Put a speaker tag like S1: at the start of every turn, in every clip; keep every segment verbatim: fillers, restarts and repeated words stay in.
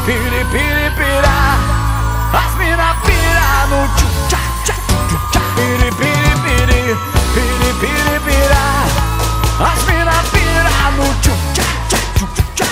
S1: piripiripirá. As mina pira no tchu-tchá, tchá, tchu-tchá. Piripiripiri, piripiripirá. As mina pira no tchu-tchá, tchá, tchu-tchá.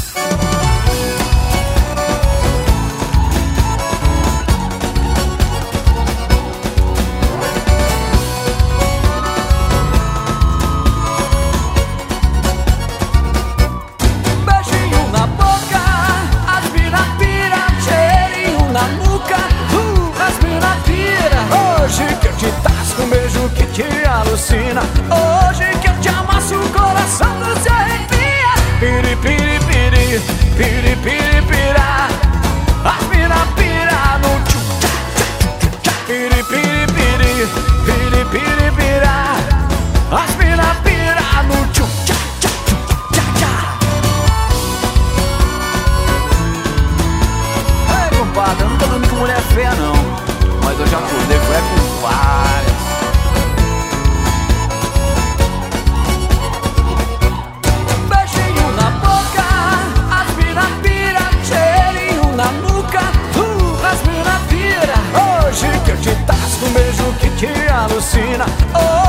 S1: Beijinho na boca, as mina pira. Cheirinho na nuca, uh, as mina pira. Hoje que eu te tasco um beijo que te alucina. Hoje que eu te amasso, o coração não se arrepia. Piripiripiri, piripiripirá. As mina pira no tchu-tchá, tchá, tchu-tchá. Piripiripiri, piripiripirá. As mina pira no tchu-tchá, tchá, tchu-tchá, tchá. Ei, compadre, eu não tô dormindo com mulher feia não, mas eu já acordei, foi com várias. Beijinho na boca, as mina pira. Cheirinho na nuca, uh, as mina pira. Hoje que eu te tasco um beijo que te alucina. Oh,